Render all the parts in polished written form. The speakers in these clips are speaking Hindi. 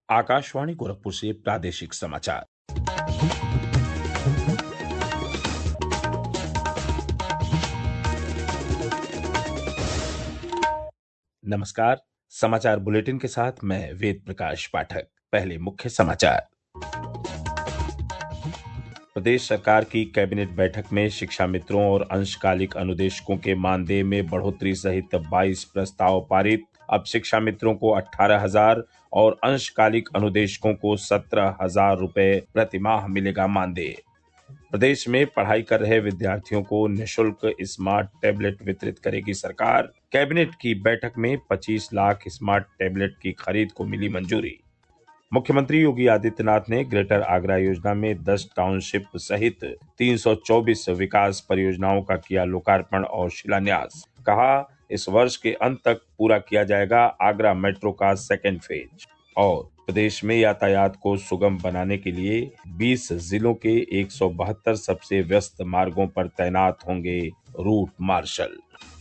आकाशवाणी गोरखपुर से प्रादेशिक समाचार। नमस्कार। समाचार बुलेटिन के साथ मैं वेद प्रकाश पाठक। पहले मुख्य समाचार। प्रदेश सरकार की कैबिनेट बैठक में शिक्षा मित्रों और अंशकालिक अनुदेशकों के मानदेय में बढ़ोतरी सहित 22 प्रस्ताव पारित। अब शिक्षा मित्रों को 18,000 और अंशकालिक अनुदेशकों को 17,000 रुपए प्रतिमाह मिलेगा मानदेय। प्रदेश में पढ़ाई कर रहे विद्यार्थियों को निःशुल्क स्मार्ट टैबलेट वितरित करेगी सरकार। कैबिनेट की बैठक में 25 लाख स्मार्ट टैबलेट की खरीद को मिली मंजूरी। मुख्यमंत्री योगी आदित्यनाथ ने ग्रेटर आगरा योजना में 10 टाउनशिप सहित 324 विकास परियोजनाओं का किया लोकार्पण और शिलान्यास। कहा, इस वर्ष के अंत तक पूरा किया जाएगा आगरा मेट्रो का सेकेंड फेज। और प्रदेश में यातायात को सुगम बनाने के लिए 20 जिलों के 172 सबसे व्यस्त मार्गों पर तैनात होंगे रूट मार्शल।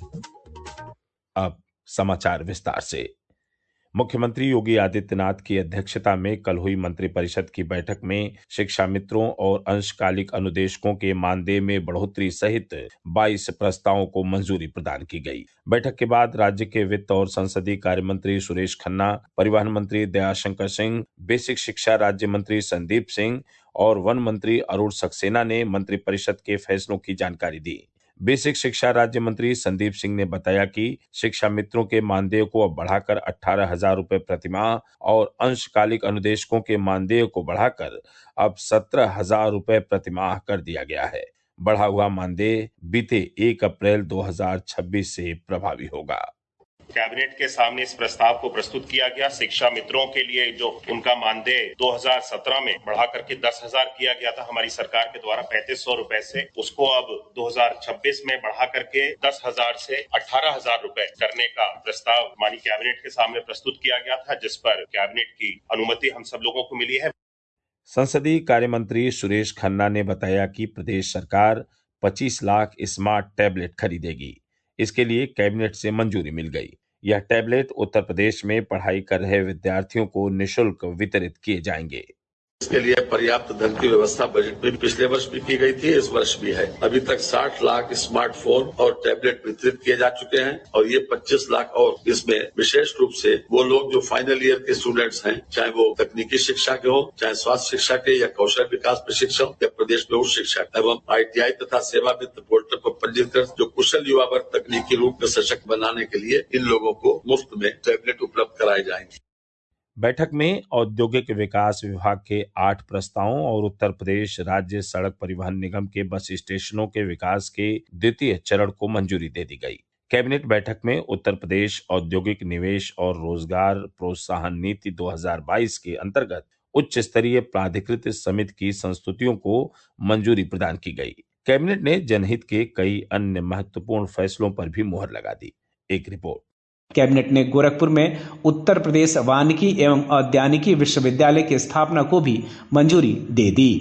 अब समाचार विस्तार से। मुख्यमंत्री योगी आदित्यनाथ की अध्यक्षता में कल हुई मंत्रिपरिषद की बैठक में शिक्षा मित्रों और अंशकालिक अनुदेशकों के मानदेय में बढ़ोतरी सहित 22 प्रस्तावों को मंजूरी प्रदान की गई। बैठक के बाद राज्य के वित्त और संसदीय कार्य मंत्री सुरेश खन्ना, परिवहन मंत्री दयाशंकर सिंह, बेसिक शिक्षा राज्य मंत्री संदीप सिंह और वन मंत्री अरुण सक्सेना ने मंत्रिपरिषद के फैसलों की जानकारी दी। बेसिक शिक्षा राज्य मंत्री संदीप सिंह ने बताया कि शिक्षा मित्रों के मानदेय को अब बढ़ाकर 18,000 रुपए प्रतिमाह और अंशकालिक अनुदेशकों के मानदेय को बढ़ाकर अब 17,000 रुपए प्रतिमाह कर दिया गया है। बढ़ा हुआ मानदेय बीते 1 अप्रैल 2026 से प्रभावी होगा। कैबिनेट के सामने इस प्रस्ताव को प्रस्तुत किया गया। शिक्षा मित्रों के लिए जो उनका मानदेय 2017 में बढ़ा करके 10,000 किया गया था हमारी सरकार के द्वारा 3,500 रुपए से, उसको अब 2026 में बढ़ा करके 10,000 से 18,000 रुपए करने का प्रस्ताव माननीय कैबिनेट के सामने प्रस्तुत किया गया था, जिस पर कैबिनेट की अनुमति हम सब लोगों को मिली है। संसदीय कार्य मंत्री सुरेश खन्ना ने बताया कि प्रदेश सरकार 25 लाख स्मार्ट टैबलेट खरीदेगी। इसके लिए कैबिनेट से मंजूरी मिल गई। यह टैबलेट उत्तर प्रदेश में पढ़ाई कर रहे विद्यार्थियों को निःशुल्क वितरित किए जाएंगे। इसके लिए पर्याप्त धन की व्यवस्था बजट में पिछले वर्ष भी की गई थी, इस वर्ष भी है। अभी तक 60 लाख स्मार्टफोन और टैबलेट वितरित किए जा चुके हैं और ये 25 लाख और इसमें विशेष रूप से वो लोग जो फाइनल ईयर के स्टूडेंट्स हैं, चाहे वो तकनीकी शिक्षा के हो, चाहे स्वास्थ्य शिक्षा के या कौशल विकास प्रशिक्षण या प्रदेश में उच्च शिक्षा एवं ITI तथा सेवा मित्र पोर्टल पर पंजीकृत जो कुशल युवा वर्ग तकनीकी रूप में सशक्त बनाने के लिए इन लोगों को मुफ्त में टैबलेट उपलब्ध कराए जाएंगे। बैठक में औद्योगिक विकास विभाग के 8 प्रस्तावों और उत्तर प्रदेश राज्य सड़क परिवहन निगम के बस स्टेशनों के विकास के द्वितीय चरण को मंजूरी दे दी गई। कैबिनेट बैठक में उत्तर प्रदेश औद्योगिक निवेश और रोजगार प्रोत्साहन नीति 2022 के अंतर्गत उच्च स्तरीय प्राधिकृत समिति की संस्तुतियों को मंजूरी प्रदान की गई। कैबिनेट ने जनहित के कई अन्य महत्वपूर्ण फैसलों पर भी मुहर लगा दी। एक रिपोर्ट। कैबिनेट ने गोरखपुर में उत्तर प्रदेश वानिकी एवं औद्यानिकी विश्वविद्यालय की स्थापना को भी मंजूरी दे दी।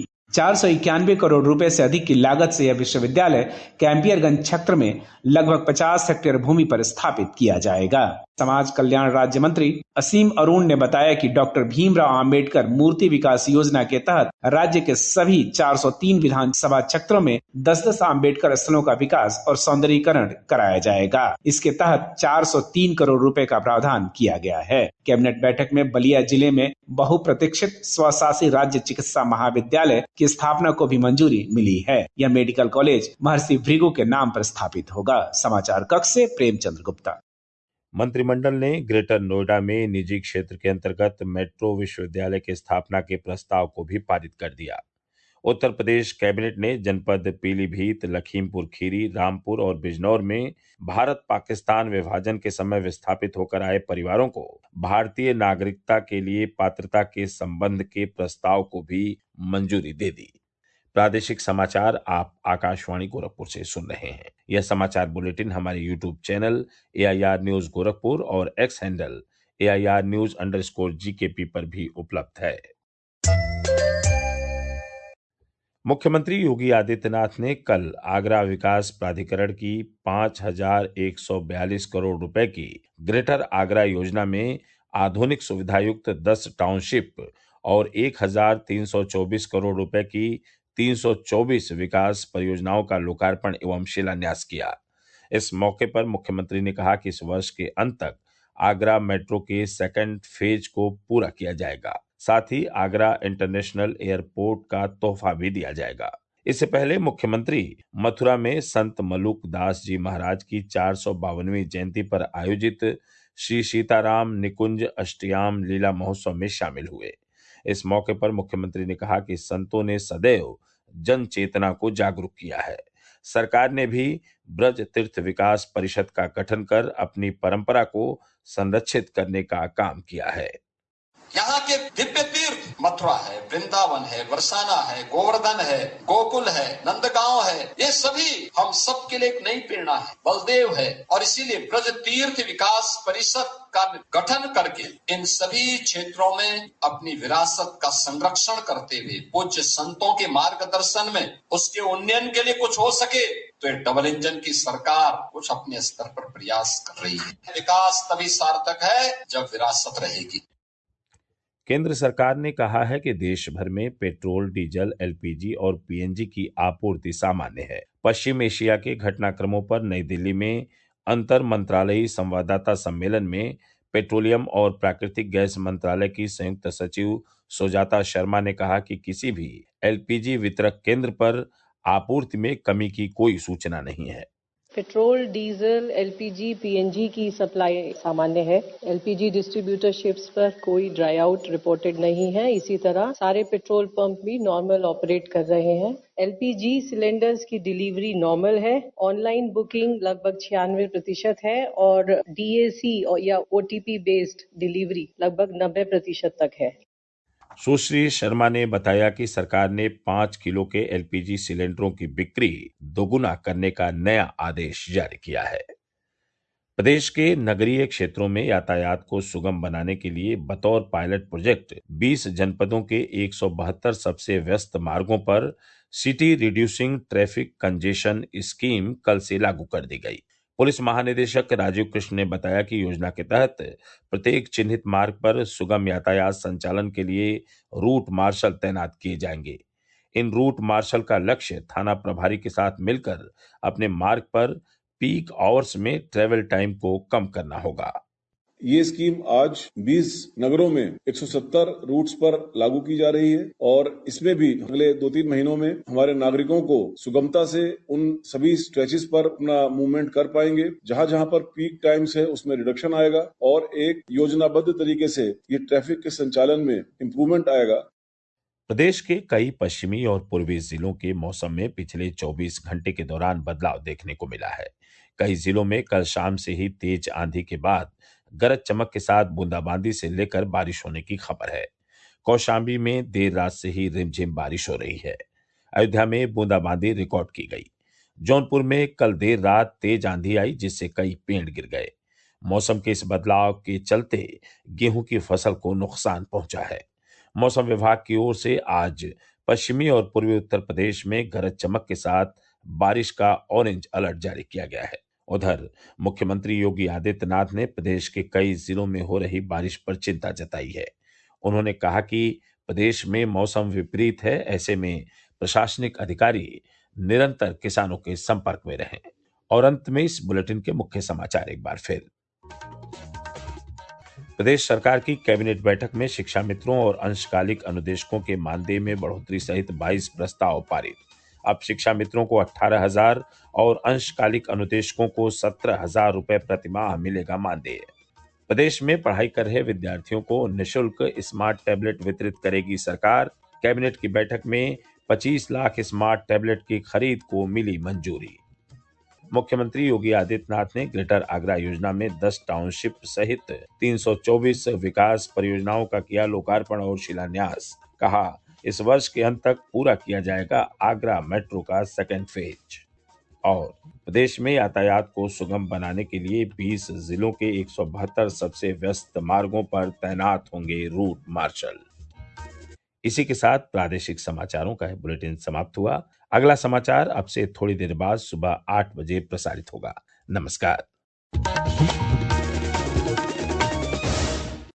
491 करोड़ रुपए से अधिक की लागत से यह विश्वविद्यालय कैंपियरगंज क्षेत्र में लगभग 50 हेक्टेयर भूमि पर स्थापित किया जाएगा। समाज कल्याण राज्य मंत्री असीम अरुण ने बताया कि डॉक्टर भीमराव अंबेडकर मूर्ति विकास योजना के तहत राज्य के सभी 403 विधानसभा क्षेत्रों में 10-10 अंबेडकर स्थलों का विकास और सौंदर्यीकरण कराया जाएगा। इसके तहत 403 करोड़ रुपए का प्रावधान किया गया है। कैबिनेट बैठक में बलिया जिले में बहुप्रतीक्षित स्वशासी राज्य चिकित्सा महाविद्यालय की स्थापना को भी मंजूरी मिली है। यह मेडिकल कॉलेज महर्षि भृगु के नाम पर स्थापित होगा। समाचार कक्ष से प्रेमचंद्र गुप्ता। मंत्रिमंडल ने ग्रेटर नोएडा में निजी क्षेत्र के अंतर्गत मेट्रो विश्वविद्यालय की स्थापना के प्रस्ताव को भी पारित कर दिया। उत्तर प्रदेश कैबिनेट ने जनपद पीलीभीत, लखीमपुर खीरी, रामपुर और बिजनौर में भारत पाकिस्तान विभाजन के समय विस्थापित होकर आए परिवारों को भारतीय नागरिकता के लिए पात्रता के संबंध के प्रस्ताव को भी मंजूरी दे दी। प्रादेशिक समाचार आप आकाशवाणी गोरखपुर से सुन रहे हैं। यह समाचार बुलेटिन हमारे YouTube channel AIR news Gorakhpur और X हैंडल AIR News_GKP पर भी उपलब्ध है। मुख्यमंत्री योगी आदित्यनाथ ने कल आगरा विकास प्राधिकरण की 5,142 करोड़ रुपए की ग्रेटर आगरा योजना में आधुनिक सुविधायुक्त 10 टाउनशिप और 1,324 करोड़ रुपए की 324 विकास परियोजनाओं का लोकार्पण एवं शिलान्यास किया। इस मौके पर मुख्यमंत्री ने कहा कि इस वर्ष के अंत तक आगरा मेट्रो के सेकंड फेज को पूरा किया जाएगा। साथ ही आगरा इंटरनेशनल एयरपोर्ट का तोहफा भी दिया जाएगा। इससे पहले मुख्यमंत्री मथुरा में संत मलुक दास जी महाराज की 452वीं जयंती पर आयोजित श्री सीताराम निकुंज अष्टयाम लीला महोत्सव में शामिल हुए। इस मौके पर मुख्यमंत्री ने कहा कि संतों ने सदैव जन चेतना को जागरूक किया है। सरकार ने भी ब्रज तीर्थ विकास परिषद का गठन कर अपनी परंपरा को संरक्षित करने का काम किया है। यहाँ के दिव्य तीर्थ मथुरा है, वृंदावन है, बरसाना है, गोवर्धन है, गोकुल है, नंदगांव है, ये सभी हम सब के लिए एक नई प्रेरणा है, बलदेव है। और इसीलिए ब्रज तीर्थ विकास परिषद का गठन करके इन सभी क्षेत्रों में अपनी विरासत का संरक्षण करते हुए पूज्य संतों के मार्गदर्शन में उसके उन्नयन के लिए कुछ हो सके तो ये डबल इंजन की सरकार कुछ अपने स्तर पर प्रयास कर रही है। विकास तभी सार्थक है जब विरासत रहेगी। केंद्र सरकार ने कहा है कि देश भर में पेट्रोल, डीजल, एलपीजी और पीएनजी की आपूर्ति सामान्य है। पश्चिम एशिया के घटनाक्रमों पर नई दिल्ली में अंतर मंत्रालयी संवाददाता सम्मेलन में पेट्रोलियम और प्राकृतिक गैस मंत्रालय की संयुक्त सचिव सुजाता शर्मा ने कहा कि किसी भी एलपीजी वितरक केंद्र पर आपूर्ति में कमी की कोई सूचना नहीं है। पेट्रोल, डीजल, एलपीजी, पीएनजी की सप्लाई सामान्य है। एलपीजी डिस्ट्रीब्यूटरशिप्स पर कोई ड्राई आउट रिपोर्टेड नहीं है। इसी तरह सारे पेट्रोल पंप भी नॉर्मल ऑपरेट कर रहे हैं। एलपीजी सिलेंडर्स की डिलीवरी नॉर्मल है। ऑनलाइन बुकिंग लगभग 96% है और डीएसी या ओटीपी बेस्ड डिलीवरी लगभग 90% तक है। सुश्री शर्मा ने बताया कि सरकार ने 5 किलो के एलपीजी सिलेंडरों की बिक्री दोगुना करने का नया आदेश जारी किया है। प्रदेश के नगरीय क्षेत्रों में यातायात को सुगम बनाने के लिए बतौर पायलट प्रोजेक्ट 20 जनपदों के 172 सबसे व्यस्त मार्गों पर city reducing traffic congestion scheme कल से लागू कर दी गई। पुलिस महानिदेशक राजीव कृष्ण ने बताया कि योजना के तहत प्रत्येक चिन्हित मार्ग पर सुगम यातायात संचालन के लिए रूट मार्शल तैनात किए जाएंगे। इन रूट मार्शल का लक्ष्य थाना प्रभारी के साथ मिलकर अपने मार्ग पर पीक आवर्स में ट्रेवल टाइम को कम करना होगा। ये स्कीम आज 20 नगरों में 170 रूट्स पर लागू की जा रही है और इसमें भी अगले 2-3 महीनों में हमारे नागरिकों को सुगमता से उन सभी स्ट्रेचेस पर अपना मूवमेंट कर पाएंगे। जहां जहां पर पीक टाइम्स है उसमें रिडक्शन आएगा और एक योजनाबद्ध तरीके से ये ट्रैफिक के संचालन में इम्प्रूवमेंट आएगा। प्रदेश के कई पश्चिमी और पूर्वी जिलों के मौसम में पिछले 24 घंटे के दौरान बदलाव देखने को मिला है। कई जिलों में कल शाम से ही तेज आंधी के बाद गरज चमक के साथ बूंदाबांदी से लेकर बारिश होने की खबर है। कौशाम्बी में देर रात से ही रिमझिम बारिश हो रही है। अयोध्या में बूंदाबांदी रिकॉर्ड की गई। जौनपुर में कल देर रात तेज आंधी आई जिससे कई पेड़ गिर गए। मौसम के इस बदलाव के चलते गेहूं की फसल को नुकसान पहुंचा है। मौसम विभाग की ओर से आज पश्चिमी और पूर्वी उत्तर प्रदेश में गरज चमक के साथ बारिश का ऑरेंज अलर्ट जारी किया गया है। उधर मुख्यमंत्री योगी आदित्यनाथ ने प्रदेश के कई जिलों में हो रही बारिश पर चिंता जताई है। उन्होंने कहा कि प्रदेश में मौसम विपरीत है, ऐसे में प्रशासनिक अधिकारी निरंतर किसानों के संपर्क में रहें। और अंत में इस बुलेटिन के मुख्य समाचार एक बार फिर। प्रदेश सरकार की कैबिनेट बैठक में शिक्षा मित्रों और अंशकालिक अनुदेशकों के मानदेय में बढ़ोतरी सहित 22 प्रस्ताव पारित। अब शिक्षा मित्रों को 18,000 और अंशकालिक अनुदेशकों को 17,000 रुपए प्रतिमाह मिलेगा मानदेय। प्रदेश में पढ़ाई कर रहे विद्यार्थियों को निःशुल्क स्मार्ट टैबलेट वितरित करेगी सरकार। कैबिनेट की बैठक में 25 लाख स्मार्ट टैबलेट की खरीद को मिली मंजूरी। मुख्यमंत्री योगी आदित्यनाथ ने ग्रेटर आगरा योजना में 10 टाउनशिप सहित 324 विकास परियोजनाओं का किया लोकार्पण और शिलान्यास। कहा, इस वर्ष के अंत तक पूरा किया जाएगा आगरा मेट्रो का सेकंड फेज। और प्रदेश में यातायात को सुगम बनाने के लिए 20 जिलों के 172 सबसे व्यस्त मार्गों पर तैनात होंगे रूट मार्शल। इसी के साथ प्रादेशिक समाचारों का बुलेटिन समाप्त हुआ। अगला समाचार अब से थोड़ी देर बाद सुबह 8 बजे प्रसारित होगा। नमस्कार।